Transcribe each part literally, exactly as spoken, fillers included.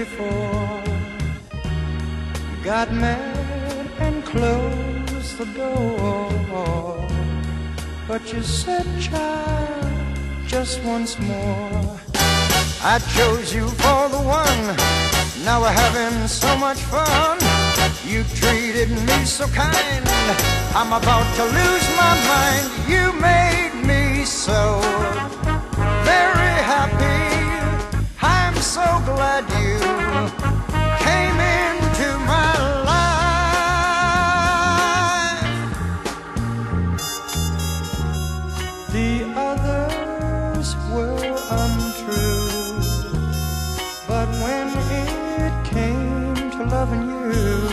before. You got mad and closed the door, but you said, child, just once more. I chose you for the one, now we're having so much fun. You treated me so kind, I'm about to lose my mind. You made me so very happy, I'm so glad you came into my life. The others were untrue, but when it came to loving you,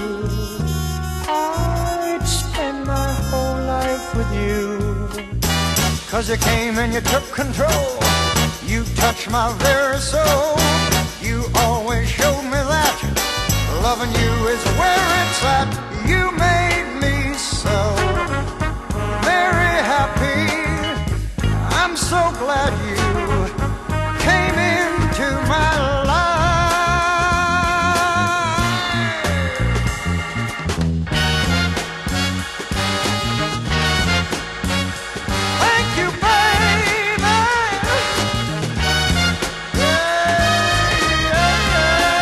I'd spend my whole life with you. 'Cause you came and you took control, you touched my very soul. You always showed me that loving you is where it's at. You made me so very happy, I'm so glad you came into my life. Thank you, baby. Yeah, yeah,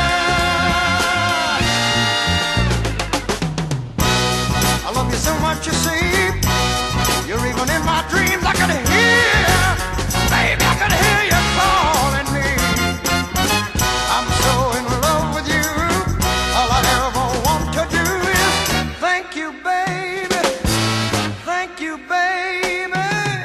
yeah. I love you so much, you see. You're even in my dreams. I can hear, baby, I can hear you calling me. I'm so in love with you. All I ever want to do is thank you, baby. Thank you, baby.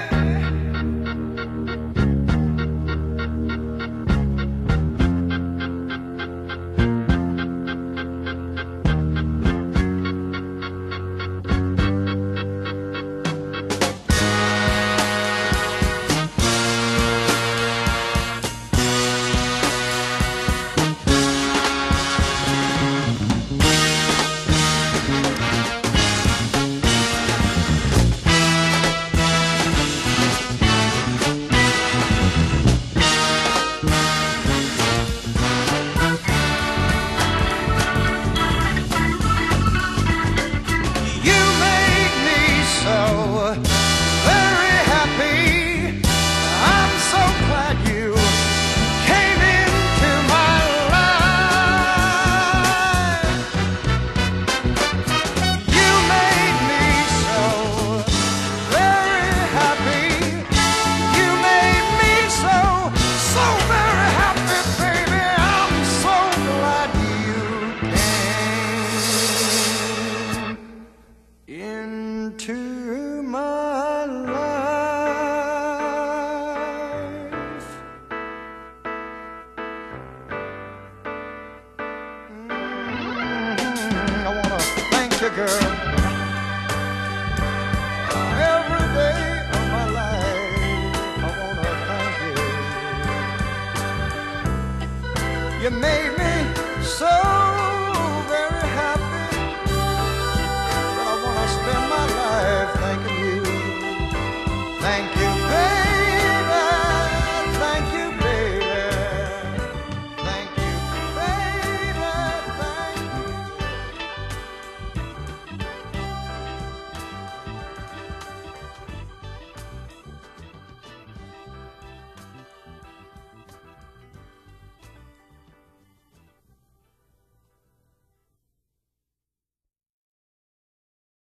You made me so very happy, I'm so glad you came into my life. You made me so very happy, you made me so, so very happy, baby. I'm so glad you came into my life. Mm, I wanna thank you, girl, every day of my life. I wanna thank you. You made